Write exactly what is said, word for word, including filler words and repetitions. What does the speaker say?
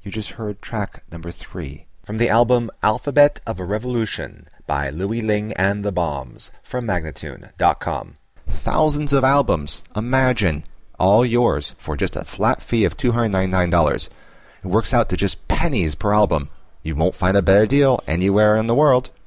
You just heard track number three. From the album Alphabet of a Revolution by Louis Ling and the Bombs from Magnatune dot com. Thousands of albums. Imagine. All yours for just a flat fee of two hundred ninety-nine dollars. It works out to just pennies per album. You won't find a better deal anywhere in the world.